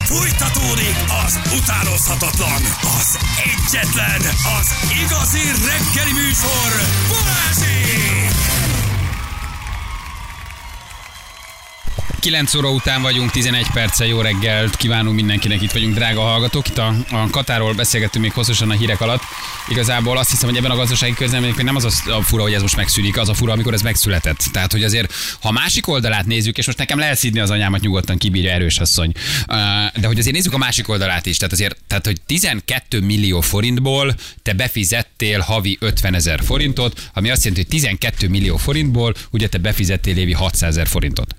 Fújtatódik az utánozhatatlan, az egyetlen, az igazi reggeli műsor, Balázsék! 9 óra után vagyunk, 11 perccel, jó reggelt kívánunk mindenkinek, itt vagyunk, drága hallgatók. Itt a Katarról beszélgettünk még hosszasan a hírek alatt. Igazából azt hiszem, hogy ebben a gazdasági közleményben nem az a fura, hogy ez most megszűnik, az a fura, amikor ez megszületett. Tehát, hogy azért, ha a másik oldalát nézzük, és most nekem lehet szidni az anyámat, nyugodtan kibírja, erős asszony. De hogy azért nézzük a másik oldalát is. Tehát hogy 12 millió forintból te befizettél havi 50 000 forintot, ami azt jelenti, hogy 12 millió forintból ugye te befizettél évi 600 000 forintot.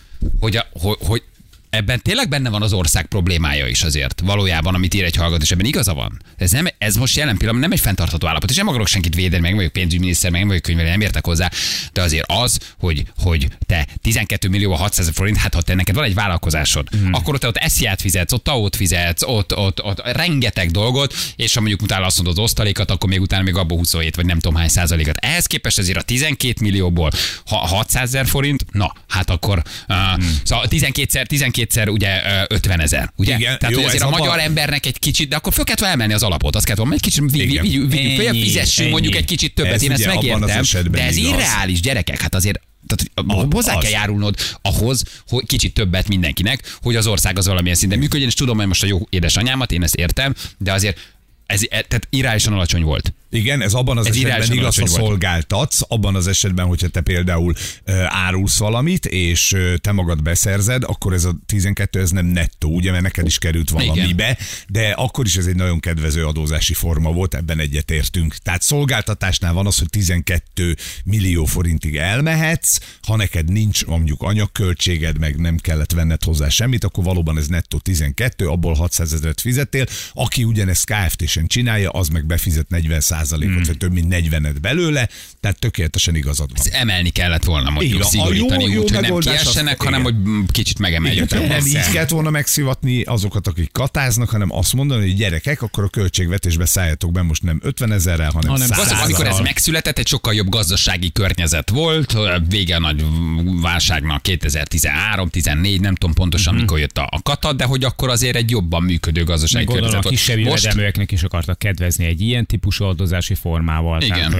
Hogy ebben tényleg benne van az ország problémája is azért. Valójában, amit ír egy hallgató, és ebben igaza van. Ez most jelen pillanatban nem egy fenntartható állapot, és nem akarok senkit védeni, meg vagyok pénzügyminiszter, meg vagyok könyvelő, nem értek hozzá, de azért az, hogy te 12 millió 600 000 forint, hát ha te neked van egy vállalkozásod, akkor te ott SZIA-t fizetsz, ott TAO-t fizetsz, ott rengeteg dolgot, és ha mondjuk utána azt mondod az osztalékat, akkor még utána még abból 27 vagy nem tudom hány százalékat. Ehhez képest azért a 12 millióból 600 000 forint, na, hát akkor szóval 12-szer ugye 50 000, ugye? Igen, tehát jó, hogy azért a magyar embernek egy kicsit, de akkor föl kellett emelni az alapot, azt kellett volna, egy kicsit fizessünk mondjuk egy kicsit többet, én ezt megértem, de ez irreális, gyerekek, hát azért hozzá kell járulnod ahhoz, hogy kicsit többet mindenkinek, hogy az ország az valamilyen szinten működjön, és tudom, hogy most a jó édesanyámat, én ezt értem, de azért tehát irreálisan alacsony volt. Igen, ez abban az esetben igaz, ha szolgáltatsz, abban az esetben, hogyha te például árulsz valamit, és te magad beszerzed, akkor ez a 12, ez nem nettó, ugye, mert neked is került valamibe, igen. De akkor is ez egy nagyon kedvező adózási forma volt, ebben egyetértünk. Tehát szolgáltatásnál van az, hogy 12 millió forintig elmehetsz, ha neked nincs mondjuk anyagköltséged, meg nem kellett venned hozzá semmit, akkor valóban ez nettó 12, abból 600 000 fizettél. Aki ugyanezt Kft-sen csinálja, az meg befizet 40%, vagy több mint 40-et belőle, tehát tökéletesen igazad van. Ezt emelni kellett volna mondjuk szigorítani, úgy, hogy nem kiessenek, hanem hogy kicsit megemeljük. Nem így kellett volna megszivatni azokat, akik katáznak, hanem azt mondani, hogy gyerekek, akkor a költségvetésbe szálljatok be most nem 50 000-rel, hanem 100 000-rel. Amikor ez megszületett, egy sokkal jobb gazdasági környezet volt, vége a nagy válságnak 2013-14, nem tudom pontosan mikor jött a kata, de hogy akkor azért egy jobban működő gazdasági környezet volt. A kisebb jövedelműeknek is akartak kedvezni egy ilyen típusú adózási formával.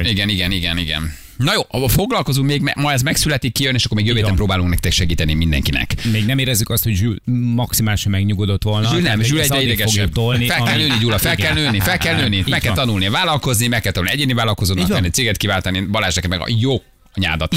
Igen. Na jó, foglalkozunk még, ma ez megszületik, kijön, és akkor még jövő héten próbálunk nektek segíteni mindenkinek. Még nem érezzük azt, hogy Zsül maximálisan megnyugodott volna. Zsül egyre idegesebb. Fel kell nőni, Gyula, fel kell nőni, meg kell tanulni vállalkozni, meg kell tanulni egyéni vállalkozónak lenni, céget kiváltani, Balázs neked meg a jó anyádat.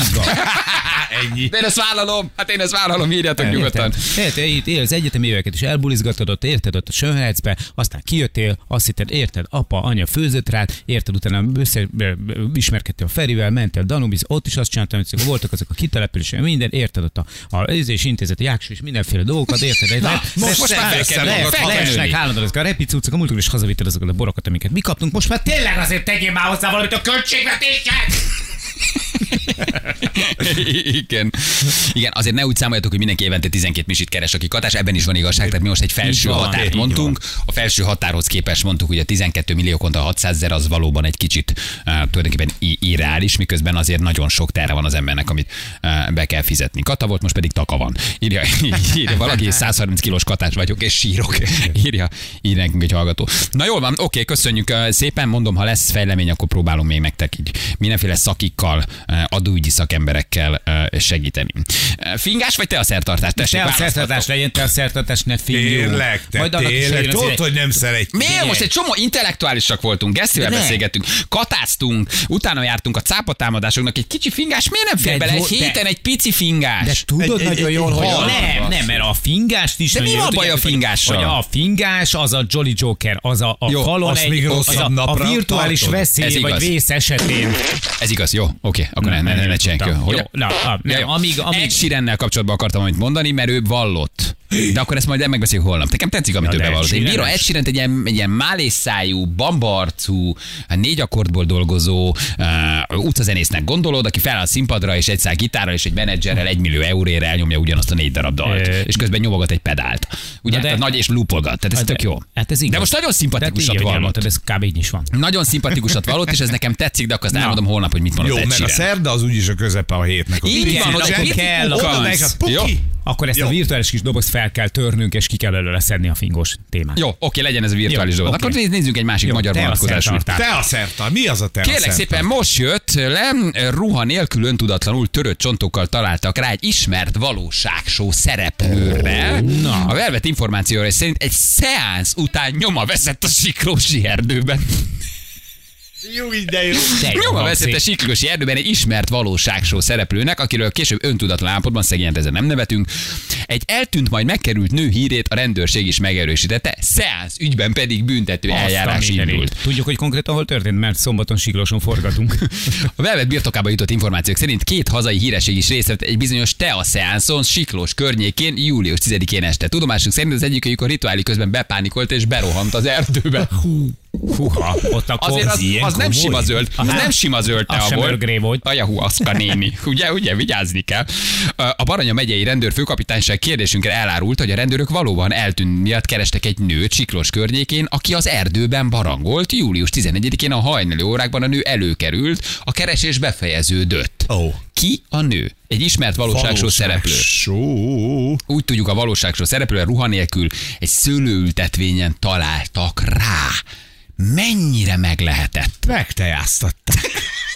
Ennyi. De én ezt vállalom, írjátok nyugodtan. Érted, az egyetemi éveket is elbulizgatod, érted ott a Sönhelycbe, aztán kijöttél, azt hitted, érted, apa, anya főzött rád, érted, utána ismerkedtél a Ferivel, mentél Danubiz, ott is azt csináltam, hogy voltak azok a kitelepülések, minden, érted, ott a intézet, a Jáksu és mindenféle dolgokat, érted. Most már leesnek állandóan ezek a repicucok, a múltkor is hazavitted azokat a borokat, amiket mi kaptunk, most már tényleg azért tegyél már hozzá valamit a költségvetéshez! Igen, azért ne úgy számoljatok, hogy mindenki évente 12 misit keres, aki katás, ebben is van igazság, tehát mi most egy felső határt mondtunk, a felső határhoz képest mondtuk, hogy a 12 millió kontra 600 000 az valóban egy kicsit tulajdonképpen irreális, miközben azért nagyon sok terhe van az embernek, amit be kell fizetni. Kata volt, most pedig taka van. Írja valaki, 130 kilós katás vagyok, és sírok. Írja nekünk egy hallgató. Na jól van, oké, köszönjük szépen, mondom, ha lesz fejlemény, akkor próbálunk még nektek így mindenféle szakikkal, adóügyi szakemberekkel segíteni. Fingás vagy te a szertartás? Te a szertartás legyen, te a szertartás, ne fingjunk. Tényleg, tudod, hogy nem szeretj. Miért? Most egy csomó intellektuálisak voltunk, Gesztivel beszélgettünk, katáztunk, utána jártunk a cápatámadásoknak, egy kicsi fingás, miért nem fér bele egy héten egy pici fingás? De tudod nagyon jól, hogy nem, mert a fingást is... De mi van baj a fingással? A fingás az a Jolly Joker, az a falon a virtuális veszély vagy vész esetén. Ez igaz, jó, oké, akkor ne csináljunk. Amíg Sheerannel kapcsolatban akartam amit mondani, mert ő vallott. De akkor ezt majd megbeszéljük holnap. Nekem tetszik, amit ő bevallott. Én bírom Ed Sheerant egy ilyen málészájú, bambarcú, 4 akkordból dolgozó utcazenésznek gondolod, aki fel a színpadra és egy szál gitárral és egy menedzserrel 1 millió euróért elnyomja ugyanazt a 4 darab dalt. És közben nyomogat egy pedált. Ugye, tehát nagy és loopolgat. Tehát ez tök jó. De most nagyon szimpatikusat vallott. Ez kb. Így is van. Nagyon szimpatikusat vallott, és ez nekem tetszik, de akkor azt elmondom holnap, hogy mit mondott Ed Sheeran. Jó, mert a szerda az úgyis a közepe a hétnek. Így van, hogy kell. Akkor ezt a virtuális kis dobozt fel kell törnünk, és ki kell belőle szedni a fingos témát. Jó, oké, legyen ez a virtuális doboz. Akkor nézzünk egy másik magyar vonatkozású. Teaszertal. Mi az a teaszertal? Kérlek szépen, most jött le, ruha nélkül öntudatlanul törött csontokkal találtak rá egy ismert valóságshow szereplőre. A Velvet információra szerint egy szeánsz után nyoma veszett a Siklósi erdőben. Jó, de jó. Nyoma veszett a Siklósi erdőben egy ismert valóságshow szereplőnek, akiről később öntudatlan állapotban, szegényen ezen nem nevetünk. Egy eltűnt, majd megkerült nő hírét a rendőrség is megerősítette, szeánsz ügyben pedig büntető eljárás indult. Tudjuk, hogy konkrétan hol történt, mert szombaton Siklóson forgatunk. A Velvet birtokába jutott információk szerint 2 hazai híresség is részt vett egy bizonyos tea-szeánszon Siklós környékén július 10-én este. Tudomásunk szerint az egyikük a rituálé közben bepánikolt és berohant az erdőbe. Húha, ott akkor azért az nem sima zöld. Az nem sima zöld tea volt. Ajahuaszka néni. Ugye, vigyázni kell. A Baranya megyei rendőrfőkapitányság kérdésünkre elárult, hogy a rendőrök valóban eltűnt miatt kerestek egy nőt Siklós környékén, aki az erdőben barangolt. Július 14-én a hajnali órákban a nő előkerült, a keresés befejeződött. Ki a nő? Egy ismert valóságshow szereplő. Úgy tudjuk, a valóságshow szereplőre ruha nélkül egy szőlőültetvényen találtak rá. Mennyire meg lehetett? Megtejáztatták.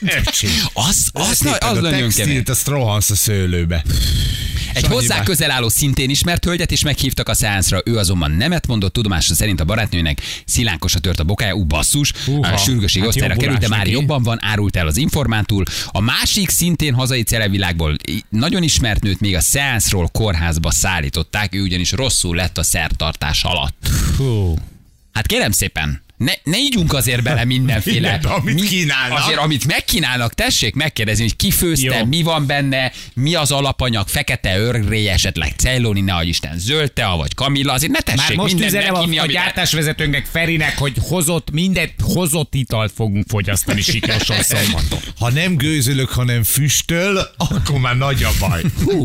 Az nagyon kemény. Azt rohansz a szőlőbe. Egy hozzá közel álló szintén ismert hölgyet is meghívtak a szeánszra, ő azonban nemet mondott, tudomása szerint a barátnőnek szilánkosra tört a bokája, basszus, a sürgősségi osztályra került, de már jobban van, árult el az informántúl. A másik szintén hazai celebvilágból nagyon ismert nőt még a szeánszról kórházba szállították, ő ugyanis rosszul lett a szertartás alatt. Hát kérem szépen, ne ígyunk azért bele mindenféle. Amit kínálnak. Azért, amit megkínálnak, tessék megkérdezni, hogy ki főzte, mi van benne, mi az alapanyag, fekete örgrély, esetleg celloni, nehogy Isten zöld tea, vagy kamilla, azért ne tessék már most mindent megkínni, a gyártásvezetőnknek, Ferinek, hogy mindent hozott italt fogunk fogyasztani Siklóson szombaton. Ha nem gőzölök, hanem füstöl, akkor már nagy a baj.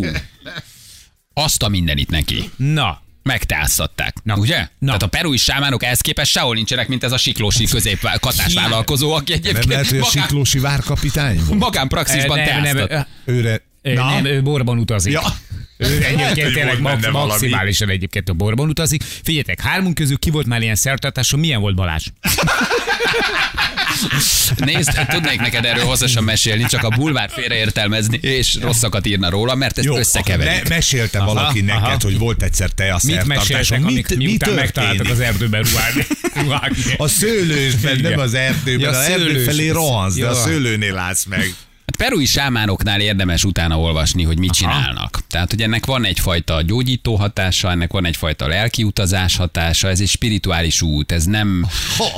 Azt a mindenit neki. Na. Megteáztatták. Ugye? Tehát a perui sámánok ehhez képest sehol nincsenek, mint ez a siklósi katásvállalkozó, aki egyébként nem lehet, hogy a siklósi várkapitány volt? Magánpraxisban teáztat. Nem, ő borban utazik. Ja. Ő egyébként tényleg maximálisan egyébként a borban utazik. Figyeljetek, 3 közül ki volt már ilyen szertartáson, milyen volt Balázs? Nézd, tudnék neked erről hosszasan mesélni, csak a bulvár félreértelmezni, és rosszakat írna róla, mert ezt összekeverik. Mesélte valaki neked, hogy volt egyszer te a szertartáson. Miután megtaláltak az erdőben ruhágni? A szőlősben, nem az erdőben. Az erdő felé rohansz, de a szőlőnél állsz meg. Hát perui sámánoknál érdemes utána olvasni, hogy mit csinálnak. Tehát, hogy ennek van egyfajta gyógyító hatása, ennek van egyfajta lelki utazás hatása, ez egy spirituális út, ez nem...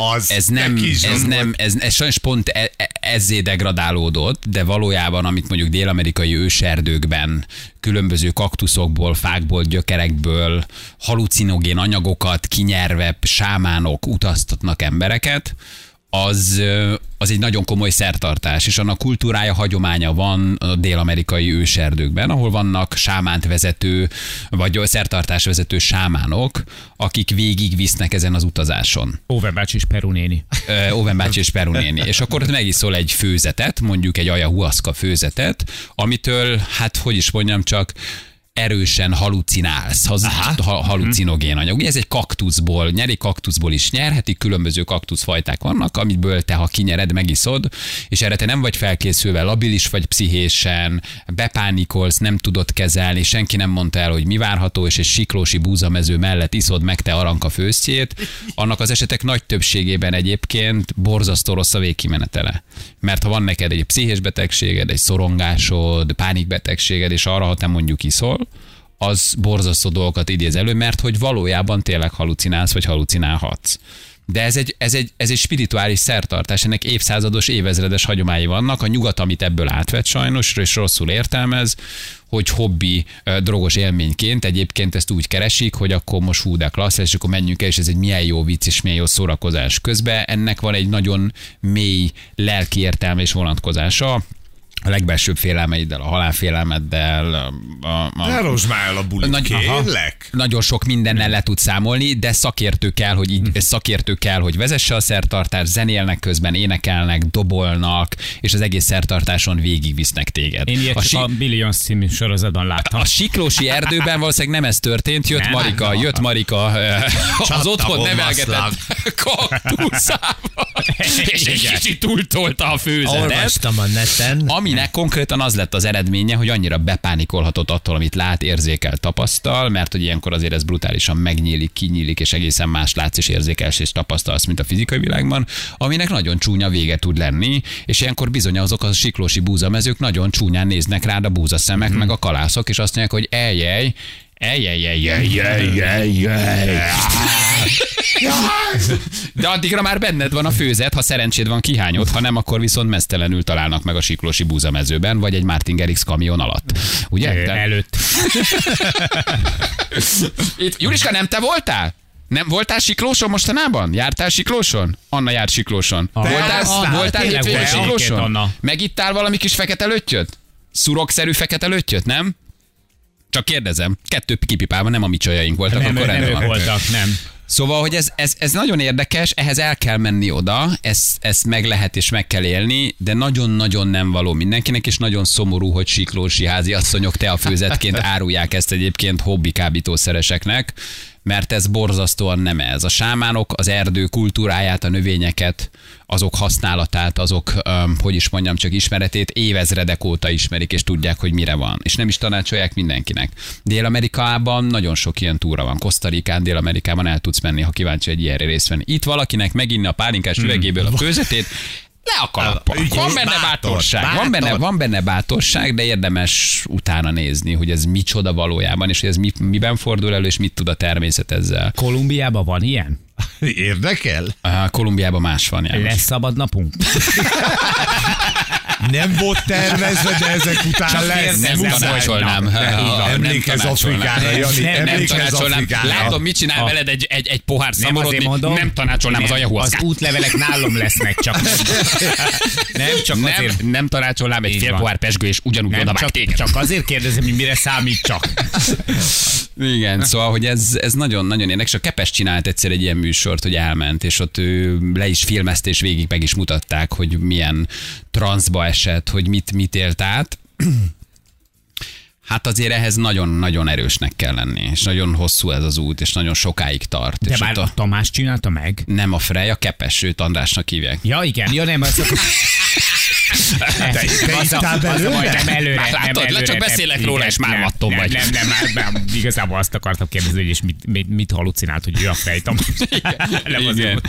Ez sajnos pont ezzé degradálódott, de valójában, amit mondjuk dél-amerikai őserdőkben, különböző kaktuszokból, fákból, gyökerekből, halucinogén anyagokat kinyerve sámánok utaztatnak embereket, az egy nagyon komoly szertartás, és annak kultúrája, hagyománya van a dél-amerikai őserdőkben, ahol vannak sámánt vezető, vagy szertartás vezető sámánok, akik végigvisznek ezen az utazáson. Óven bácsi és Peru néni. Óven bácsi és Peru néni. És akkor ott megiszol egy főzetet, mondjuk egy ayahuasca főzetet, amitől, hát hogy is mondjam, csak erősen halucinálsz, halucinogén anyag. Ugye ez egy kaktuszból, nyeri kaktuszból is nyerhetik, különböző kaktuszfajták vannak, amitből te, ha kinyered, megiszod, és erre te nem vagy felkészülve, labilis vagy pszichésen, bepánikolsz, nem tudod kezelni, senki nem mondta el, hogy mi várható, és egy siklósi búzamező mellett iszod meg te aranka főztjét, annak az esetek nagy többségében egyébként borzasztó rossz a végkimenetele. Mert ha van neked egy pszichés betegséged, egy szorongásod, pánikbetegséged, és arra, ha te mondjuk iszol, az borzasztó dolgokat idéz elő, mert hogy valójában tényleg halucinálsz, vagy halucinálhatsz. De ez egy spirituális szertartás, ennek évszázados, évezredes hagyományi vannak, a nyugat, amit ebből átvett sajnos, és rosszul értelmez, hogy hobbi drogos élményként egyébként ezt úgy keresik, hogy akkor most hú, de klassz, és akkor menjünk el, és ez egy milyen jó vicc, és milyen jó szórakozás. Közben ennek van egy nagyon mély lelki értelme és vonatkozása, a legbelsőbb félelmeiddel, a halálfélelmeddel. Ne rozsd már el a bulit, kérlek. Nagyon sok mindennel le tud számolni, de szakértő kell, hogy vezesse a szertartást, zenélnek közben, énekelnek, dobolnak, és az egész szertartáson végigvisznek téged. Én ilyet a Billions című sorozatban láttam. A Siklósi erdőben valószínűleg nem ez történt, jött Marika az otthon nevelgetett kaktuszával, és egy kicsit túltolta a főzetet. Olvastam a neten. Aminek konkrétan az lett az eredménye, hogy annyira bepánikolhatott attól, amit lát, érzékel, tapasztal, mert hogy ilyenkor azért ez brutálisan megnyílik, kinyílik, és egészen más látsz és érzékelsz és tapasztalsz, mint a fizikai világban, aminek nagyon csúnya vége tud lenni, és ilyenkor bizony azok a siklósi búzamezők nagyon csúnyán néznek rád a búzaszemek, meg a kalászok, és azt mondják, hogy eljej, de addigra már benned van a főzet, ha szerencséd van, kihányod, ha nem, akkor viszont meztelenül találnak meg a siklósi búzamezőben, vagy egy Martin Garrix kamion alatt. Ugye? Előtt. Itt, Juliska, nem te voltál? Nem voltál Siklóson mostanában? Jártál Siklóson? Anna járt Siklóson. Voltál hétvégén Siklóson? Megittál valami kis fekete löttyöt? Szurokszerű fekete löttyöt, nem? Csak kérdezem. 2 kipipálva, nem a mi csajaink voltak. Nem, akkor nem voltak, nem. Szóval, hogy ez nagyon érdekes, ehhez el kell menni oda, ezt meg lehet és meg kell élni, de nagyon-nagyon nem való mindenkinek, és nagyon szomorú, hogy siklósi háziasszonyok teafőzetként árulják ezt egyébként hobbi kábítószereseknek, mert ez borzasztóan nem ez. A sámánok az erdő kultúráját, a növényeket, azok használatát, azok, hogy is mondjam, csak ismeretét évezredek óta ismerik, és tudják, hogy mire van. És nem is tanácsolják mindenkinek. Dél-Amerikában nagyon sok ilyen túra van. Kosztarikán, Dél-Amerikában el tudsz menni, ha kíváncsi egy ilyenre részt venni. Itt valakinek meginni a pálinkás üvegéből a főzetét, le a kalappa. Van benne bátorság. Van benne bátorság, de érdemes utána nézni, hogy ez micsoda valójában, és hogy ez miben fordul elő, és mit tud a természet ezzel. Kolumbiában van ilyen? Érdekel? Kolumbiában más van. János. Lesz szabad napunk? Nem volt tervezve, de ezek után lesz. Nem tanácsolnám. Emlékezz Afrikára, Jani. Emlékezz Afrikára. Látom, mit csinál veled egy pohár szamorodni. Nem tanácsolnám az ayahuaszkát. Az útlevelek nálam lesznek, csak nem tanácsolnám egy fél pohár pesgő, és ugyanúgy odavág téged. Csak azért kérdezem, hogy mire számít csak. Igen, szóval, hogy ez nagyon-nagyon érdekes. A Kepes csinált egyszer egy ilyen műsort, hogy elment, és ott ő le is filmezte, és végig meg is mutatták, hogy milyen transzba esett, hogy mit élt át. Hát azért ehhez nagyon-nagyon erősnek kell lenni, és nagyon hosszú ez az út, és nagyon sokáig tart. De már a Tamás csinálta meg? Nem a Frej, a Kepes, őt Andrásnak hívják. Ja, igen. Ja, nem, az Te ittál belőle? Nem előre. Látod, csak beszélek róla, és már vattom vagy. Nem, igazából azt akartam kérdezni, hogy és mit halucinált, hogy ő a Frej Tamás. Igen.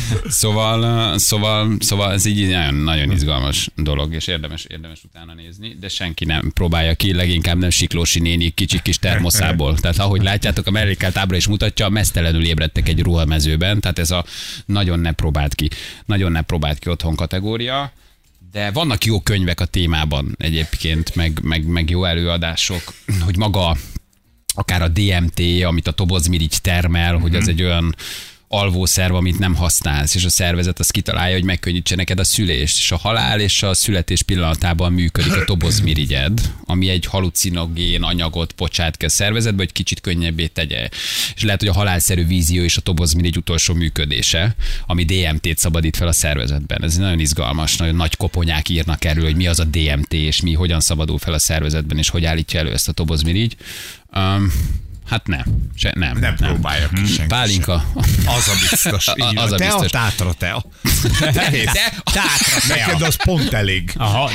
Szóval ez így nagyon izgalmas dolog, és érdemes utána nézni, de senki nem próbálja ki, leginkább nem Siklósi néni kicsi kis termoszából. Tehát ahogy látjátok, a mellékelt ábra is mutatja, mesztelenül ébredtek egy ruhamezőben, tehát ez a nagyon ne próbált ki otthon kategória. De vannak jó könyvek a témában egyébként, meg jó előadások, hogy maga akár a DMT, amit a tobozmirigy termel, hogy az egy olyan alvószerv, amit nem használsz, és a szervezet azt kitalálja, hogy megkönnyítse neked a szülést, és a halál és a születés pillanatában működik a tobozmirigyed, ami egy halucinogén anyagot bocsát ki a szervezetbe, hogy kicsit könnyebbé tegye. És lehet, hogy a halálszerű vízió és a tobozmirigy utolsó működése, ami DMT-t szabadít fel a szervezetben. Ez nagyon izgalmas, nagyon nagy koponyák írnak erről, hogy mi az a DMT, és hogyan szabadul fel a szervezetben, és hogy állítja elő ezt a tobozmirigy. Hát nem próbálja ki senki. Pálinka. Az a biztos. Az a biztos. Tátra. Neked az pont elég. Aha,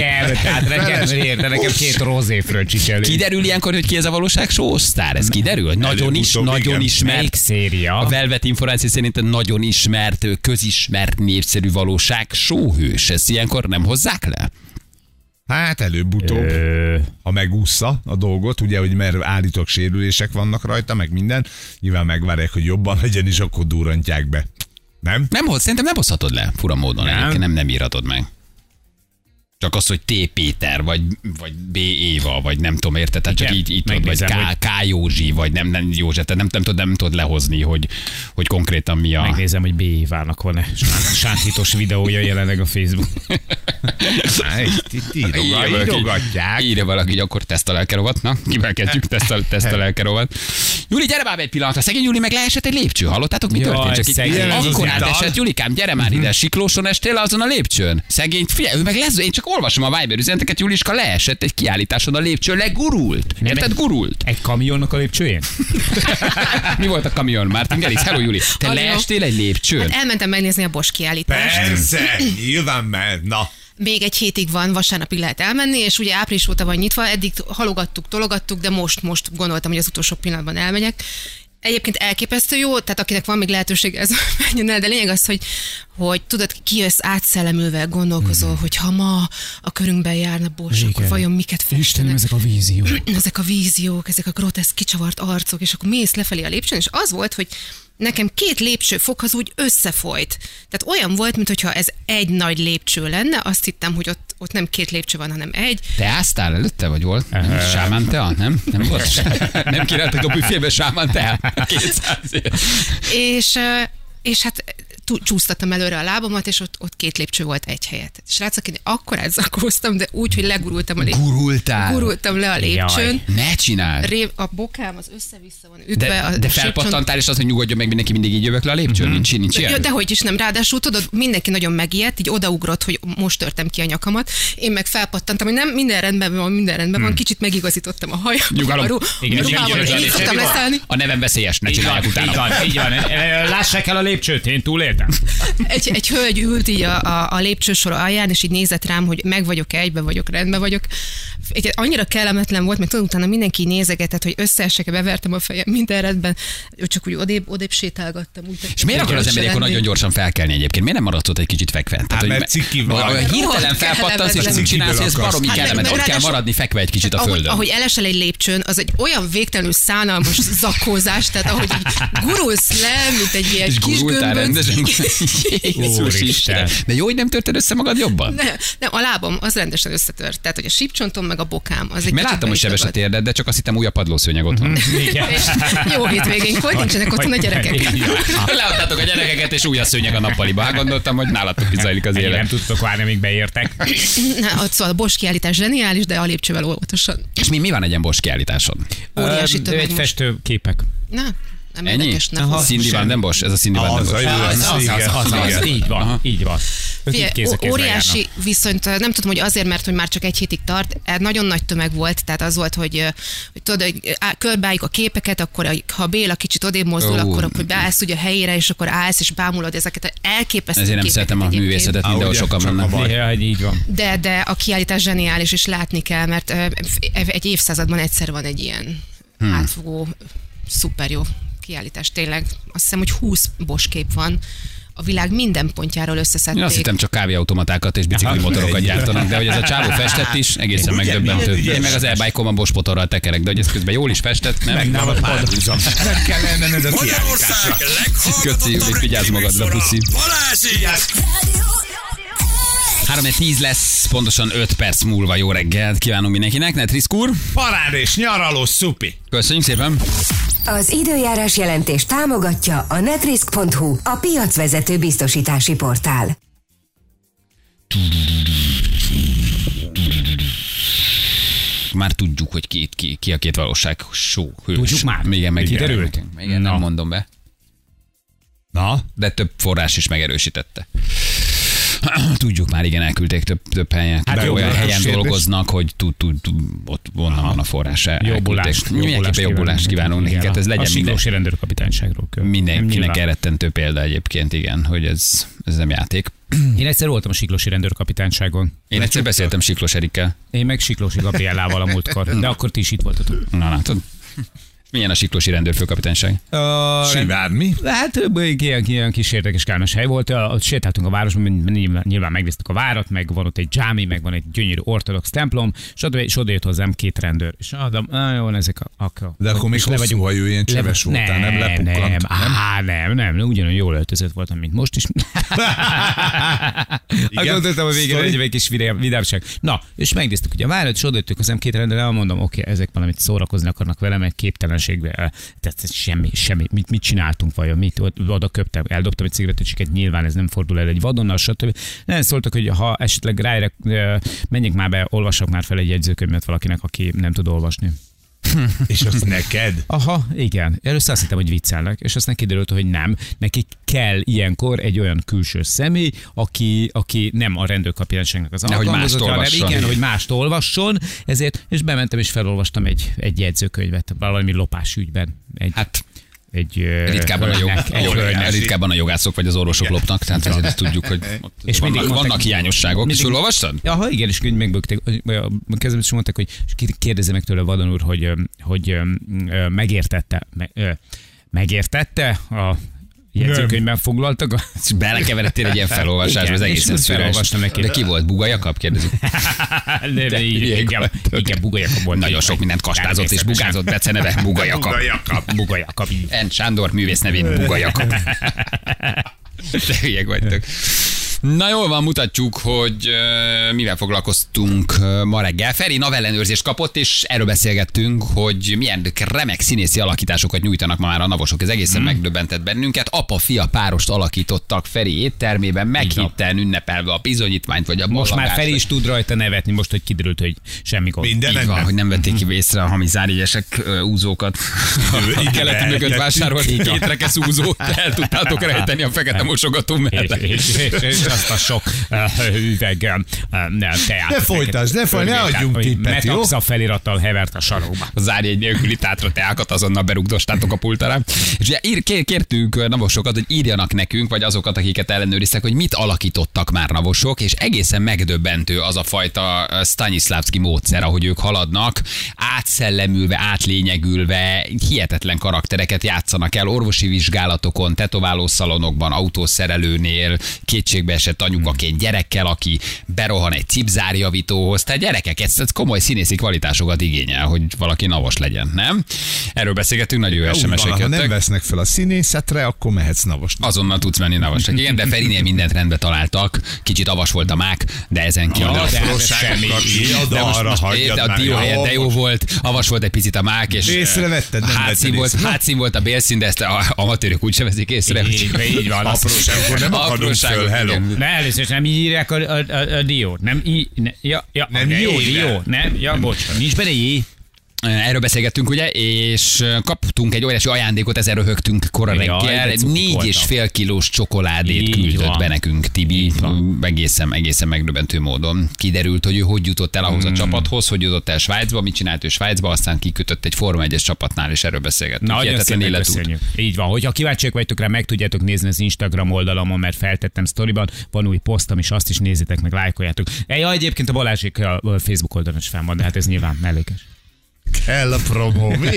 nekem 2 rozéfről csicselő. Kiderül ilyenkor, hogy ki ez a valóság showstar? Ez kiderül? Nagyon ismert. Széria. A Velvet információ szerint nagyon ismert, közismert, népszerű valóság showhős. Ezt ilyenkor nem hozzák le? Hát előbb-utóbb, ha megúszza a dolgot, ugye, hogy mert állítólag sérülések vannak rajta, meg minden, nyilván megvárják, hogy jobban legyen, és akkor durrantják be. Nem? Szerintem nem hozhatod le, fura módon. Nem írhatod meg. Csak az, hogy T. Péter, vagy B. Éva, vagy nem tudom, érted? Tehát csak így tudod, vagy K. Józsi, vagy nem József, tehát nem tudod lehozni, hogy konkrétan mi a... Megnézem, hogy B. Évának van-e sántítos videója jelenleg a Facebook. Írogatják. Írja valaki, hogy akkor teszt a lelkerovat. Na, kivel kezdjük? Teszt a lelkerovat. Júli, gyere már egy pillanatra. Szegény Júli meg leesett egy lépcső. Hallottátok, mi történt? Csak szegény. akkor átesett, Julikám, gyere már ide. Siklóson estél azon a lépcsőn. Szegény, figyelj, ő meg lesz, én csak olvasom a Viber üzeneteket, Juliska leesett egy kiállításon a lépcsőn, legurult. Érted, gurult. Egy kamionnak a lépcsőjén? Mi volt a kamion, Martin Gerix? Hello, Juli. Te leestél egy lépcsőn? Hát elmentem megnézni a Bosch kiállítást. Persze, nyilván mert, na. Még egy hétig van, vasárnapig lehet elmenni, és ugye április óta van nyitva, eddig halogattuk, tologattuk, de most gondoltam, hogy az utolsó pillanatban elmegyek. Egyébként elképesztő jó, tehát akinek van még lehetőség, ez menjen el, de lényeg az, hogy tudod, kijössz átszellemülve, gondolkozol, hogy ha ma a körünkben járna Bosch, akkor vajon miket festenek. Istenem, ezek a víziók. Ezek a víziók, ezek a groteszk, kicsavart arcok, és akkor mész lefelé a lépcsőn, és az volt, hogy nekem 2 lépcsőfok az úgy összefolyt. Tehát olyan volt, mintha ez egy nagy lépcső lenne, azt hittem, hogy ott nem 2 lépcső van, hanem egy. Te áztál előtte, vagy volt? Sámán tea? Nem volt? Nem kéreltek a büfébe sámán tea? 200 és hát csúsztattam előre a lábamat, és ott 2 lépcső volt egy helyet. Srácok, én akkor zakóztam, de úgy, hogy legurultam a lépcsőn. Gurultál? Gurultam le a lépcsőn. Jaj, ne csináld! A bokám az össze-vissza van ütve. De felpattantál, és az, hogy nyugodjon meg mindenki, mindig így jövök le a lépcsőn? Nincs ilyen? De hogy is nem. Ráadásul tudod, mindenki nagyon megijedt, így odaugrott, hogy most törtem ki a nyakamat. Én meg felpattantam, hogy nem, minden rendben van, kicsit megigazítottam a hajam. Nyugalom. A nevem veszélyes, ne csinálják utána. Így van. Lássák el a lépcsőt, én túléltem. Egy hölgy ült így a lépcsősor alján, és így nézett rám, hogy meg vagyok-e, egyben vagyok, rendben vagyok. Annyira kellemetlen volt, mert utána mindenki nézegetett, hogy összeesek-e, bevertem a fejem minden rendben, csak úgy odébb sétálgattam. Úgy, és miért akar az ember akkor nagyon gyorsan felkelni egyébként? Miért nem maradsz ott egy kicsit fekve? Mert ciki van. Hirtelen felpattansz, és úgy csinálsz, hogy ez baromi kellemetlen. Ott kell maradni fekve egy kicsit a földön. Ahogy elesel egy lépcsőn, az egy olyan végtelenül szánalmas zakózás, tehát ahogy gurulsz le, mint egy ilyen kis gömböc. De jó, hogy nem törted össze magad jobban? Nem, a lábam az rendesen összetört. Tehát, hogy a sípcsontom meg a bokám. Az egy mert láttam, hogy sebes a térded, de csak azt hittem, új a padlószőnyeg otthon. Jó hétvégénk volt, nincsenek otthon a gyerekek. Leadtátok a gyerekeket, és új a szőnyeg a nappaliba. Hát gondoltam, hogy nálatok is zajlik az élet. Nem tudtok várni, amíg beértek. Szóval a Bosch kiállítás zseniális, de a lépcsővel óvatosan. És mi van egy ilyen Bosch kiállításon? Óriási tömeg. Egy festőképek. Nem érdekes, nem. Cindy Van den Bosch? Ez a Cindy Van den Bosch. Így van. Óriási, viszont nem tudom, hogy azért, mert hogy már csak egy hétig tart, nagyon nagy tömeg volt, tehát az volt, hogy tudod, körbeálljuk a képeket, akkor ha Béla kicsit odébb mozdul, akkor beállsz ugye a helyére, és akkor állsz, és bámulod ezeket elképesztő ezért nem szeretem a művészetet, mindenhol sokan vannak. Így van. De a kiállítás zseniális, és látni kell, mert egy évszázadban egyszer van egy ilyen átfogó, szuper jó kiállítás, tényleg. Azt hiszem, hogy 20 Bosch kép van. A világ minden pontjáról összeszedték. Én azt hittem, csak kávéautomatákat és biciklimotorokat gyártanak, de hogy ez a csávó festett is, egészen megdöbbentő. Én meg az e-bike-om a Bosch motorral tekerek, de hogy ez közben jól is festett, nem? Meg nem a párhuzam. Nem kell lenned a kiállításra. Köszi, hogy vigyázz magadra, puszi. 3:10 lesz, pontosan 5 perc múlva. Jó reggelt kívánunk mindenkinek. Netriszk úr. Parád és nyaraló szupi. Köszönjük szépen. Az időjárás jelentés támogatja a netrisk.hu, a piacvezető biztosítási portál. Már tudjuk, hogy ki a két valóság show hős. Tudjuk már? Igen, meg kiderült? Igen, nem mondom be. Na? De több forrás is megerősítette. Tudjuk már, igen, elküldték több helyen. Hát olyan helyen dolgoznak, hogy ott onnan van a forrás. Mindenképpen jobbulást kívánunk nekik. Hát ez legyen a Siklósi rendőrkapitányságról. Mindenkinek elrettentő példa egyébként, igen, hogy ez nem játék. Én egyszer voltam a Siklósi rendőrkapitányságon. Én egyszer beszéltem Siklós Erikkel. Én meg Siklósi Gabriellával a múltkor, de akkor ti is itt voltatok. Na látod. Milyen a Siklósi rendőrfőkapitányság? Sivád, mi? Hát ilyen kis érdekes kárnos hely volt. Sétáltunk a városban, nyilván megnéztük a várat, meg van ott egy dzsámi, meg van egy gyönyörű ortodox templom, és oda jött hozzám 2 rendőr. És mondom, jó, ezek akkor. De akkor még hosszú hajú, ilyen cseves voltál, nem lepukkant. Nem. Nem, ugyanolyan jól öltözött voltam, mint most is. Gondoltam, a végén egy kis vidámság. Na, és megnéztük, ugye várjad, és odajöttük hozzám 2 rendőrrel, elmondom, oké, ezek valamit szórakozni akarnak velem, egy képtelenségbe. Tehát semmi. Mit csináltunk vajon? Oda köptem, eldobtam egy cigarettacsiket, nyilván ez nem fordul el egy vadonnal, stb. Nem szóltak, hogy ha esetleg ráérek, menjek már be, olvasok már fel egy jegyzőkönyvet valakinek, aki nem tud olvasni. És azt neked? Aha, igen. Először azt hittem, hogy viccelnek, és aztán kiderült, hogy nem. Neki kell ilyenkor egy olyan külső személy, aki nem a rendőrkapitányságnak az alkalmazottja, hanem igen, hogy mást olvasson, ezért, és bementem és felolvastam egy jegyzőkönyvet valami lopás ügyben. Ritkában a jogászok vagy az orvosok lopnak, tehát ezért tudjuk, hogy és vannak hiányosságok. És olvastad? Aha, igen, és megbökték. Kezdem is mondták, hogy kérdezze meg tőle Vadon úr, hogy megértette a jegyzőkönyvben foglaltak. Belekeveredtél egy ilyen felolvasásba, az egészen szüres. De ki volt? Buga Jakab? Kérdezik. Igen, Buga Jakab volt. Nagyon sok mindent kastázott és bugázott beceneve. Buga Jakab. N. Sándor művész nevén Buga Jakab. Te hülyek vagytok. Na jól van, mutatjuk, hogy mivel foglalkoztunk ma reggel. Feri navellenőrzést kapott, és erről beszélgettünk, hogy milyen remek színészi alakításokat nyújtanak ma már a navosok. Ez egészen megdöbbentett bennünket. Apa-fia párost alakítottak Feri éttermében, meghitten ünnepelve a bizonyítványt, vagy a most már Feri is tud rajta nevetni, most, hogy kiderült, hogy semmi gond. Minden van, hogy nem vették ki észre a hamis zárjegyesek úzókat. Keleti mögött vásárolt 2 rekesz úzót, el tudtátok rejteni a fekete mosogató mellett. És azt a sok üveg teát. Ne folytasd, ne adjunk tippet, jó? Metaxa felirattal hevert a sarokba. A zárjegy nélküli tátra teákat azonnal berugdostátok a pultára. És ugye kértünk navosokat, hogy írjanak nekünk, vagy azokat, akiket ellenőriztek, hogy mit alakítottak már navosok, és egészen megdöbbentő az a fajta Stanislavski módszer, ahogy ők haladnak, átszellemülve, átlényegülve, hihetetlen karaktereket játszanak el orvosi vizsgálatokon, tetoválószalonokban, autószerelőnél, kétségbeesett anyukaként gyerekkel, aki berohan egy cipzárjavítóhoz. Tehát gyerekek, ez komoly színészi kvalitásokat igényel, hogy valaki navos legyen, nem? Erről beszélgetünk, nagyon jó SMS-ek jöttek. Ha nem vesznek fel a színészetre, akkor mehetsz navosnak. Azonnal tudsz menni navosnak. Igen, de Ferinél mindent rendbe találtak. Kicsit avas volt a mák, de ezen kívül. De jó volt, avas volt egy picit a mák, és észrevetted, hátszín volt a bélszín, de ezt a amatőrök úgy sem veszik észre. Így van. Apróságokor nem akadunk föl, hello. Ne, először nem írják a diót. Nem bocs, nincs benne jé. Erről beszélgettünk, ugye, és kaptunk egy óriási ajándékot, ezzel röhögtünk kora reggel. 4,5 kilós csokoládét küldött be nekünk Tibi, egészen megdöbbentő módon. Kiderült, hogy ő hogy jutott el ahhoz a csapathoz, hogy jutott el Svájcba, mit csinált ő Svájcba, aztán kikötött egy Forma 1-es csapatnál, és erről beszélgettünk. Nagyon szépen köszönjük. Így van, hogyha kíváncsiak vagytok rá, meg tudjátok nézni az Instagram oldalamon, mert feltettem sztoriban, van új posztom, és azt is nézzétek meg, lájkoljátok. Egyébként a Balázsék a Facebook oldalon is fenn van, de hát ez nyilván mellékes. Kell a promó, mi?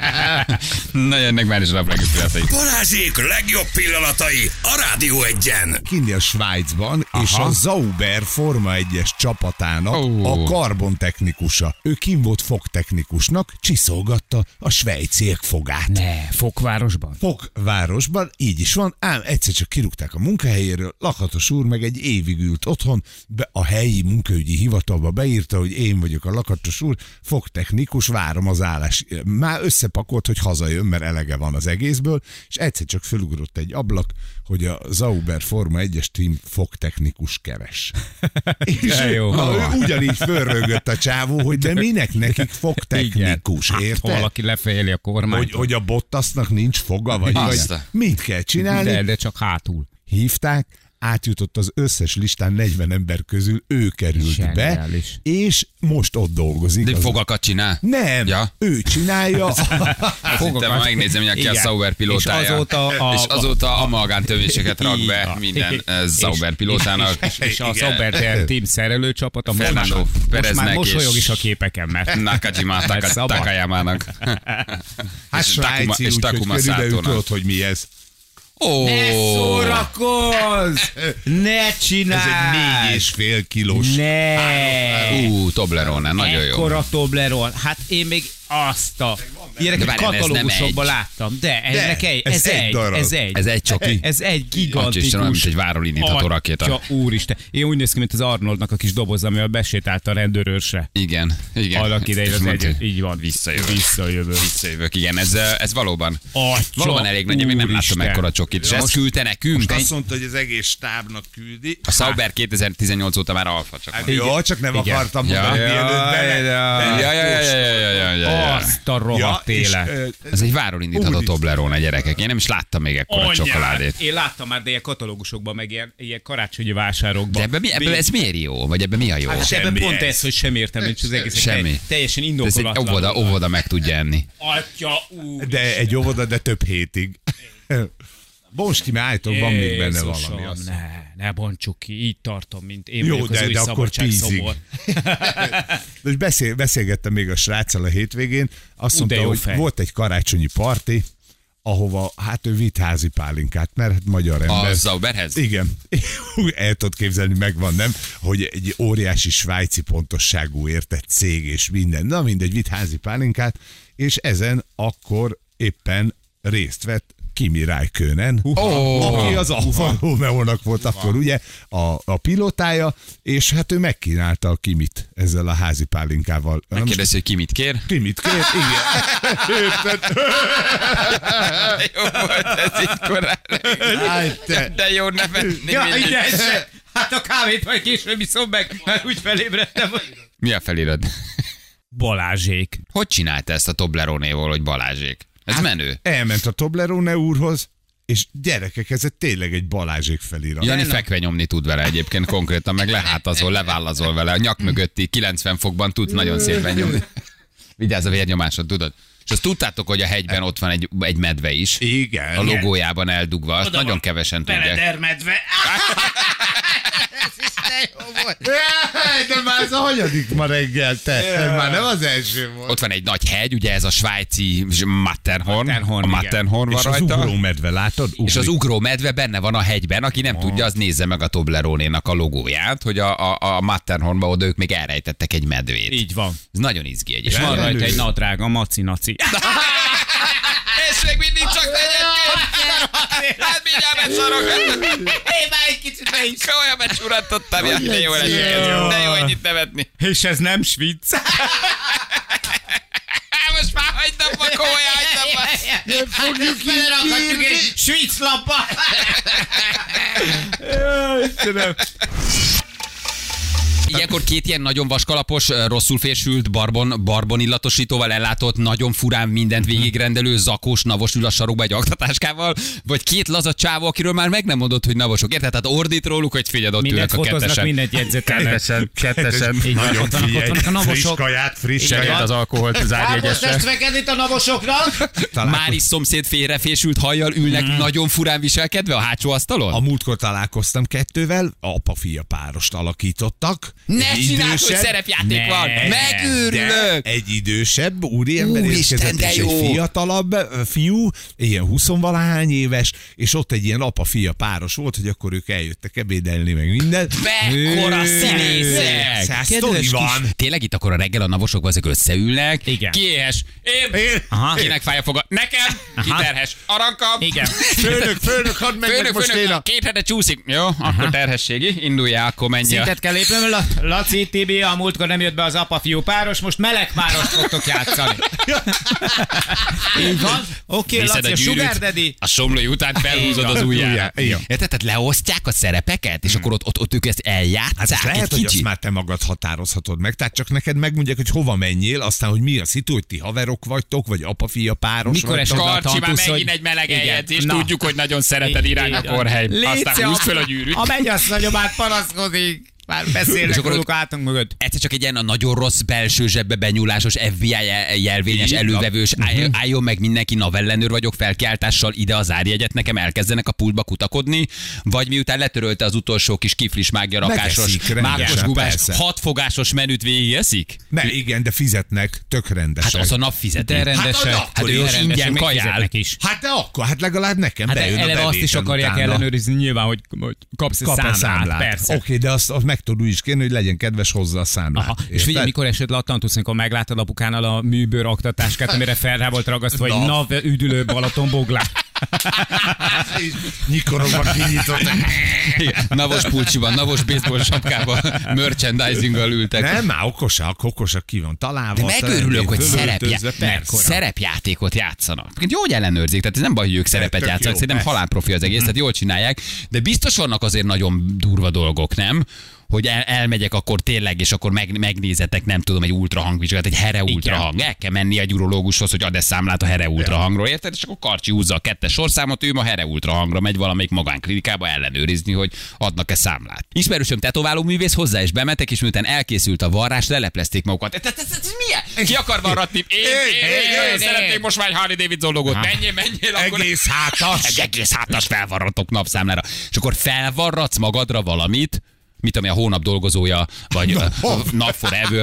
Na jönnek már is a legjobb pillanatai. Balázsék legjobb pillanatai a Rádió 1-en. Kinni a Svájcban, és a Sauber Forma 1-es csapatának a karbontechnikusa. Ő kim volt fogtechnikusnak, csiszolgatta a svejciek fogát. Ne, Fokvárosban? Fokvárosban, így is van, ám egyszer csak kirúgták a munkahelyéről, Lakatos úr meg egy évig ült otthon, a helyi munkaügyi hivatalba beírta, hogy én vagyok a Lakatos úr, fogtechnikus, várom az állás. Már összepakolt, hogy hazajön, mert elege van az egészből, és egyszer csak fölugrott egy ablak, hogy a Sauber Forma 1-es team fogtechnikus keres. És ő ugyanígy fölrögött a csávó, hogy de minek nekik fogtechnikus, érted? Valaki lefejeli a kormányt. Hogy a Bottasnak nincs foga, vagy mit kell csinálni? De csak hátul. Hívták, átjutott az összes listán 40 ember közül, ő került be, és most ott dolgozik. De fogakat csinál? Nem, ő csinálja. Fogakat. Megnézem, hogy aki a Sauber pilótája. És azóta amalgántövéseket rak be minden Sauber pilótának. És a Sauber team szerelő csapat a Fernando Pereznek már mosolyog is a képeken, mert Nakajima Takayamának. Hát svájci, úgyhogy körülbelül tudod, hogy mi ez. Ne szórakozz! Ne csinálj! Ez egy 4,5 kilós. Ne! Toblerone, nagyon jó. Ekkora Toblerone. Hát én még azt a... Ilyeneket várjál, ez nem katalógusokban egy. láttam. De ez egy darab. Ez egy csoki. Ez egy Istenem, gigantikus. mint egy váról indítható rakéta. Atya úristen. Én úgy néz ki, mint az Arnoldnak a kis doboz, amivel besétált a rendőrőrsre. Igen. Annak idején az egy, így van. Visszajövök, igen. Ez valóban. Atya Valóban elég nagy, én még nem láttam úristen. ekkora csokit. És ezt küldte nekünk. Most azt mondta, hogy az egész stábnak küldi. A Sauber 2018 óta már alfa csak. Hát van. jó, csak nem Igen. akartam mondani, mielőtt Ja. Azt a rohadt élet. Ez egy váról indítható Toblerone, gyerekek. Én nem is láttam még ekkora csokoládét. Én láttam már, de ilyen katalógusokban, meg ilyen karácsonyi vásárokban. De ebben ez miért jó? Vagy ebben mi a jó? Hát ebben pont ez, hogy sem értem, hogy az egész Semmi. teljesen Ez egy indokolatlan. óvoda meg tudja enni. Atya úr. De egy óvoda, de több hétig. Bonski, már állítok, van még benne Jézusom, valami. Azt. Ne bontsuk ki, így tartom, mint én Jó, vagyok az új de akkor 10-ig. szabadságszobor. De beszélgettem még a sráccal a hétvégén, azt De mondta, jó hogy fej. volt egy karácsonyi parti, ahova hát ő vitt házi pálinkát, mert hát magyar ember. A Sauberhez? Igen. El tudod képzelni, megvan, nem? Hogy egy óriási svájci pontosságú értett cég és minden. Na mindegy, vitt házi pálinkát, és ezen akkor éppen részt vett Kimi Räikkönen, aki az Alfa Romeo-nak volt akkor ugye a pilótája, és hát ő megkínálta a Kimit ezzel a házi pálinkával. Megkérdezi, hogy ki mit kér? Kimit kér? Igen. Érted? Jó volt ez így korán. De jó nevetni. Ja, ide, hát a kávét majd később iszom meg, mert úgy felébredtem. Mi a felirat? Balázsék. Hogy csinálta ezt a Toblerone-val, hogy Balázsék? Ez menő. Elment a Toblerone úrhoz, és gyerekek, ez tényleg egy Balázsék felirat. Jani fekve nyomni tud vele egyébként konkrétan, meg lehátazol, levállazol vele. A nyak mögötti 90 fokban tudsz nagyon szépen nyomni. Vigyázz a vérnyomásod, tudod? És azt tudtátok, hogy a hegyben ott van egy medve is. Igen. A logójában eldugva. Azt nagyon kevesen tudják. Beledermedve. Ez is de jó volt. De már ez a hanyadik ma reggel, te. Ez már nem az első volt. Ott van egy nagy hegy, ugye ez a svájci Matterhorn. A Matterhorn van És az rajta. ugrómedve, látod? És az ugró-medve benne van a hegyben, aki nem tudja, az nézze meg a Toblerone-nak a logóját, hogy a Matterhornba oda ők még elrejtettek egy medvét. Így van. Ez nagyon izgi És egyébként. van rajta egy nadrág, a maci-naci. És még mindig csak egyébként. Hát mindjárt beszarok. Én már egy kicsit be is. Olyan becsúrantottam. De jó lesz. De jó ennyit nevetni. És ez nem Svic. Most már hagydam ma, komolyan hagydam ma. Nem fogjuk belerakhatjuk egy Svic lapba. Ilyenkor két ilyen nagyon vaskalapos, rosszul fésült, barbon illatosítóval ellátott, nagyon furán mindent végigrendelő, zakós navos ül a sarokba egy aktatáskával, vagy két laza csávó, akiről már meg nem mondod, hogy navosok. Érted? Tehát ordít róluk, hogy figyeld, ott Mindent ülnek a fotóznak, kettesen. mindent jegyzetelnek. Kettesen. Nagyon ott vannak a friss navosok. kaját, friss Seged kaját. az alkoholt az árjegyesre. Testveket itt a navosoknak. Már is szomszéd félrefésült hajjal ülnek nagyon furán viselkedve a hátsó asztalon? A múltkor találkoztam kettővel, apa-fia párost alakítottak. Ne Egy csináld, hogy idősebb, szerepjáték van! de Megőrülök! egy idősebb úriember Úristen, érkezett, de és jó! egy fiatalabb fiú, ilyen 20-valahány éves, és ott egy ilyen apa-fia páros volt, hogy akkor ők eljöttek ebédelni, meg minden. Mekkora színészek! Száz sztori van. Tényleg itt akkor a reggel a navosok azok összeülnek. Igen. Ki éhes? Én. Aha. Kinek fáj a foga? Nekem. Ki terhes? Aranka. Igen. Főnök, hadd menjek most én a... 2 hete csúszik. Jó, akkor terhességi. Induljál, akkor menj. Szintet kell lépnöm, Laci, Tibi, a múltkor nem jött be az apa-fiú páros, most melegpárost fogtok játszani. Így van? Oké, Viszed Laci, a gyűrűt, Sugar Daddy. a somlói után felhúzod az ujját. Igen. Érted? Tehát leosztják a szerepeket, és akkor ott ők ezt eljátszák Hát ezt lehet, egy hogy azt kicsit. már te magad határozhatod meg, tehát csak neked megmondják, hogy hova menjél, aztán, hogy mi a szitu, hogy ti haverok vagytok, vagy apa-fia páros Mikor vagytok. esett a Karcsi, már tantusz, megint hogy- egy meleg Igen. eljegyzés, Na. tudjuk, hogy nagyon szereted irány a Így van. korhely. Légy Aztán húzd föl a gyűrűt. A mennyasszonyom már panaszkodik. Már beszélnek akkor róluk átunk mögött. Egyszer csak egy ilyen a nagyon rossz belső zsebbe benyúlásos FBI jelvényes, elővevős, álljon meg mindenki, navellenőr vagyok, felkiáltással ide az árjegyet, nekem elkezdenek a pultba kutakodni, vagy miután letörölte az utolsó kis kiflis mágia rakásos, Megeszik rendesen, mákos gubás, persze. 6 fogásos menüt végigeszik? Ne, igen, de fizetnek, tök Hát rendesen. az a nap fizeti. De rendesek. Hát ő de is rendesek, ingyen még kajál. fizetnek is. Hát de akkor, hát legalább nekem Hát bejön a eleve azt is bevétel akarják utána. ellenőrizni nyilván, hogy kapsz Kap-e számlát. Persze. Oké, de azt meg meg tudod úgy is kérni, hogy legyen kedves hozzá a számlát. Aha. És figyelj, mikor esett le a tantusz, amikor megláttad apukánál a műbőr aktatáskát, amire fel rá volt ragasztva, hogy NAV üdülő Balaton Boglár. Nyikorogva kinyitott. Navos pulcsiban, navos baseball sapkában, merchandisinggal ültek. Nem, már okosak ki van találva. De megőrülök, hogy szerepjátékot játszanak. Jó, hogy ellenőrzik, tehát ez nem baj, hogy ők szerepet játszanak, szerintem halálprofi az egész, tehát jól csinálják, de biztos vannak azért nagyon durva dolgok, nem? Hogy elmegyek akkor tényleg, és akkor megnézetek, nem tudom, egy ultrahangvizsgálat, egy here ultrahang. El kell menni egy urológushoz, hogy ad-e számlát a here ultrahangról, érted? És akkor Karcsi húzza a 2-es sorszámot, ő a here ultrahangra megy valamelyik magánklinikába ellenőrizni, hogy adnak-e számlát. Ismerősöm tetováló művész, hozzá is bementek, és miután elkészült a varrás, leleplezték magukat. Ez milyen? Ki akar varratni? Én szeretnék most már egy Harley Davidson logót. Menjél akkor. Egész hátas felvarratok napszámlára. És akkor felvarratsz magadra valamit, mit ami a hónap dolgozója, vagy Nap Forever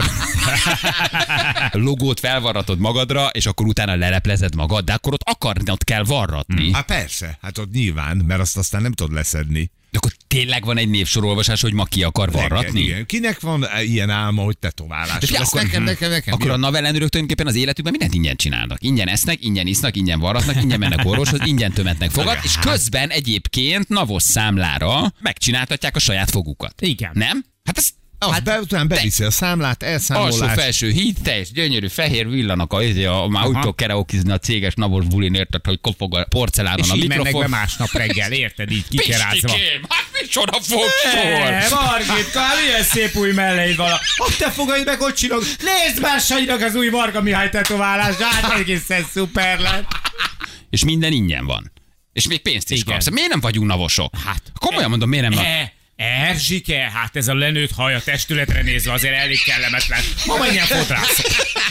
logót felvarratod magadra, és akkor utána leleplezed magad, de akkor ott akarnod kell varratni. Hát persze, hát ott nyilván, mert azt aztán nem tudod leszedni. De akkor tényleg van egy névsorolvasás, hogy ma ki akar varratni? Igen. Kinek van ilyen álma, hogy tetoválás? Nekem. Akkor a navellenőrök tulajdonképpen az életükben mindent ingyen csinálnak. Ingyen esznek, ingyen isznak, ingyen varratnak, ingyen mennek orvoshoz, ingyen tömetnek fogat, és közben egyébként navos számlára megcsináltatják a saját fogukat. Igen. Nem? Hát ez Utána beviszi a számlát, elszámolás. Alsó-felső híd, teljes, gyönyörű, fehér villanak, már úgy tudok karaokizni a céges navos bulin, érted, hogy kopog a porcelánon a mikrofon. És így mennek be másnap reggel, érted, így kikerázva. Pistikém, hát micsoda fogsor! Margitka, milyen szép új melleid van. Te fogadj meg, hogy csinálok. Nézd már Sanyinak az új Varga Mihály tetoválás, hát egészen szuper lett. És minden ingyen van. És még pénzt is kapsz. Miért nem vagyunk navosok? Hát, komolyan mondom, miért nem? Erzsike, hát ez a lenőtt haj a testületre nézve azért elég kellemetlen. Ma menjen fotrászok.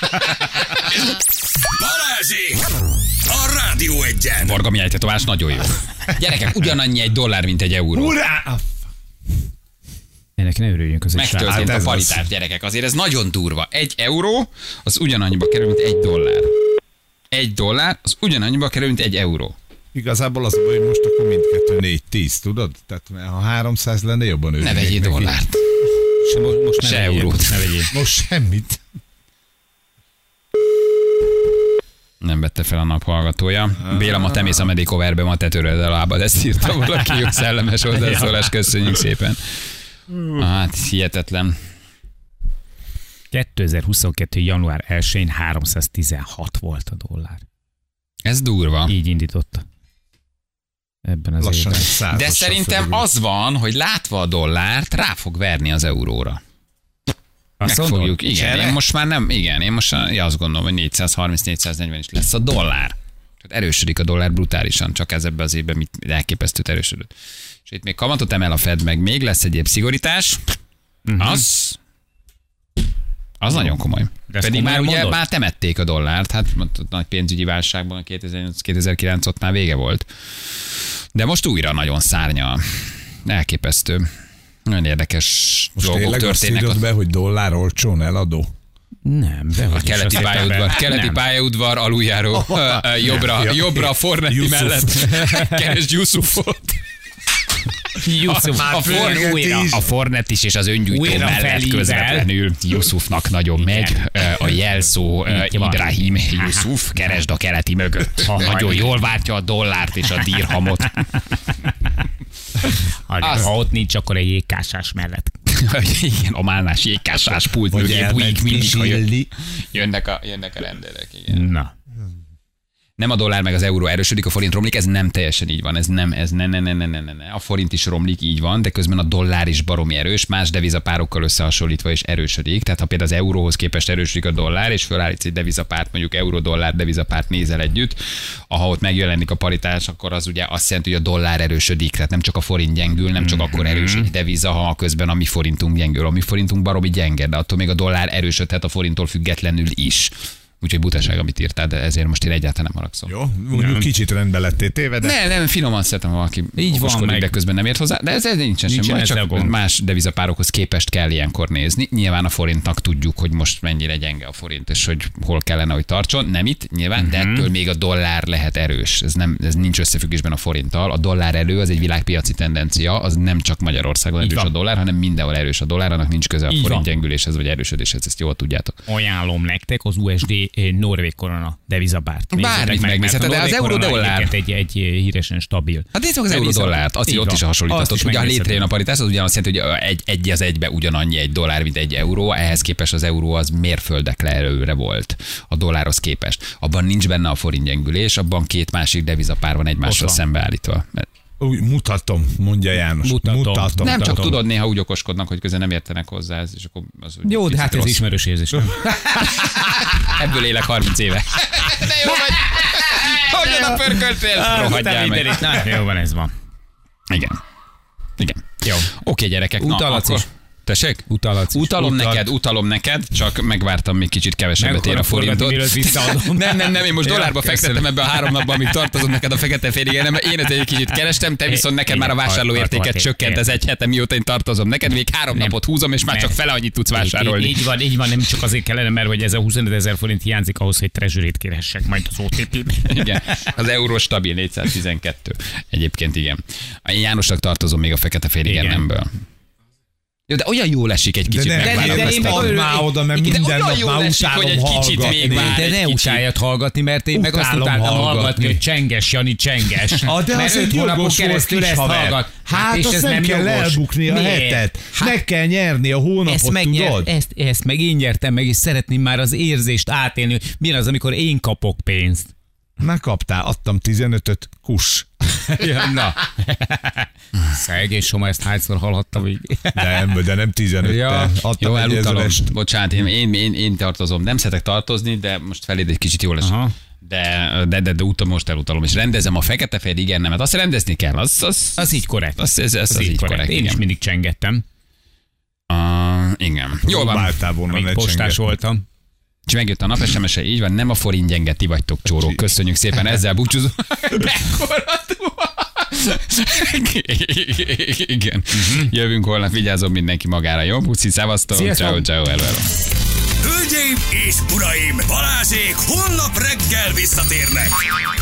Balázsék! A Rádió Egyen! Varga Mihály tetoválás nagyon jó. Gyerekek, ugyanannyi $1, mint $1. Urá! Ennek ne örüljünk az megtörtént a paritás, gyerekek. Azért ez nagyon durva. €1 az ugyanannyiba kerül, mint $1. $1 az ugyanannyiba kerül, mint €1. Igazából az, hogy most akkor mindkettő 4-10, tudod? Tehát ha 300 lenne, jobban örülnék. Ne vegyél dollárt. Most se eurót. Ne vegyél. Most semmit. Nem vette fel a naphallgatója. Béla, ma te mész a Medicoverbe, ma te töröd a lábad. Ezt írta valaki, jó szellemes hozzászólás, köszönjük szépen. Hát, hihetetlen. 2022. január 1-én 316 volt a dollár. Ez durva. Így indította. Ebben az évben. De szerintem az van, hogy látva a dollárt, rá fog verni az euróra. Megfogjuk. Igen, én most már nem, igen, én most azt gondolom, hogy 430-440 is lesz a dollár. Tehát erősödik a dollár brutálisan, csak ez ebben az évben elképesztőt erősödött. És itt még kamatot emel a Fed, meg még lesz egyéb szigorítás, az nagyon komoly. Pedig már ugye már temették a dollárt, hát a nagy pénzügyi válságban 2008-2009 ott már vége volt. De most újra nagyon szárnyal. Elképesztő. Nagyon érdekes most dolgok történnek. Most be, hogy dollár olcsón eladó? Nem, de a keleti pályaudvar aluljáró jobbra a Fornetti mellett. Keresd Yusufot. A Fornet is és az öngyújtó mellett közvetlenül Yusufnak nagyon megy. A jelszó Ibrahim Yusuf, keresd a keleti mögött. Nagyon jól váltja a dollárt és a dirhamot. Ha ott nincs, akkor egy jégkásás mellett. Igen, a málnás jégkásás pult mögé bújik mindig, hogy jönnek a rendelők. Na. Nem a dollár meg az euró erősödik, a forint romlik, ez nem teljesen így van, ne. A forint is romlik, így van, de közben a dollár is baromi erős, más devizapárokkal összehasonlítva is erősödik. Tehát ha például az euróhoz képest erősödik a dollár, és fölállítsz egy devizapárt, mondjuk euró-dollár devizapárt nézel együtt, ha ott megjelenik a paritás, akkor az ugye azt jelenti, hogy a dollár erősödik, tehát nem csak a forint gyengül, nem csak akkor erős egy deviza, ha közben a mi forintunk gyengül. A mi forintunk baromi gyenge, de attól még a dollár erősödhet a forinttól függetlenül is. Úgyhogy butaság, amit írtál, de ezért most én egyáltalán nem haragszom. Jó, mondjuk kicsit rendbe lettél téve, de... Nem, finoman szeretem, ha valaki okoskodik, de közben nem ért hozzá. De ez nincsen sem baj, csak más devizapárokhoz képest kell ilyenkor nézni. Nyilván a forintnak tudjuk, hogy most mennyire gyenge a forint, és hogy hol kellene, hogy tartson. Nem itt, nyilván, de ettől még a dollár lehet erős. Ez nincs összefüggésben a forinttal. A dollár elő az egy világpiaci tendencia, az nem csak Magyarországon erős a dollár, hanem mindenhol erős a dollár, annak nincs köze a forint gyengüléshez vagy erősödéshez, ezt jól tudjátok. Ajánlom nektek az USD norvég korona devizapárt. Bármit megnézheted, de az euró-dollár egy híresen stabil. Hát nézzük az euró-dollárt, ott is hasonlítatott. Ugye a létrejön a paritás, az ugyanazt jelenti, hogy egy az egybe ugyanannyi egy dollár, mint egy euró, ehhez képest az euró az mérföldekre előre volt a dollárhoz képest. Abban nincs benne a forint gyengülés, abban két másik devizapár van egymással szembeállítva. Úgy mutatom, mondja János. Mutatom. Nem csak tudod, néha úgy okoskodnak, hogy közben nem értenek hozzá, és akkor az jó, de hát ez ismerős érzés. Ebből élek 30 éve. De jó vagy. Hogyan a pörköltél? Rohadjál meg. Jó van, ez van. Igen. Jó. Oké, gyerekek. Utalac is. Tessék? Utalom neked, csak megvártam még kicsit kevesebbet ér a forintot. Nem, én most dollárba fektettem ebbe a 3 napban, amíg tartozom neked a fekete félig. Én ezt egy kicsit kerestem, te viszont neked már a vásárlóértéket csökkent ez egy hete, mióta én tartozom neked, még 3 napot húzom, és már csak fele annyit tudsz vásárolni. Így van, nem csak azért kellene, mert hogy ez a 25 000 forint hiányzik ahhoz, hogy treasury-t kérhessek majd az OTP-ben. Igen, az euró stabil 412. Egyébként igen. Én Jánosnak tartozom még a fekete félig nemből. Jó, de olyan jól esik egy kicsit megváltoztatni. De add már oda, mert minden nap már utálom hallgatni. De ne utáljad hallgatni, mert én meg azt utáltam hallgatni, hogy csenges, Jani, csenges. De az 5 hónapos keresztül ezt hallgat. Hát azt nem kell elbukni a hetet. Meg kell nyerni a hónapot, tudod? Ezt meg én nyertem meg, és szeretném már az érzést átélni, hogy milyen az, amikor én kapok pénzt. Megkaptál, adtam 15-öt, kuss. Ja, na. Szegés Soma, ezt hányszor hallhattam így. De nem 15-tel. Ja. Jó, elutalom. Bocsánat, én tartozom. Nem szeretek tartozni, de most feléd egy kicsit jól esik. De most elutalom, és rendezem a fekete-fehér igen-nemet. Azt rendezni kell. Az így korrekt. Az így korrekt. Én is mindig csengettem. Igen. Jól van. Még postás voltam. És megjött a nap SMS-e, így van, nem a forint gyenge, ti vagytok csórók. Köszönjük szépen, ezzel búcsúzom. Igen. Jövünk holnap, vigyázzon mindenki magára, jó? Puszi, szevasztok, ciao, hello. Hölgyeim és uraim, Balázsék holnap reggel visszatérnek.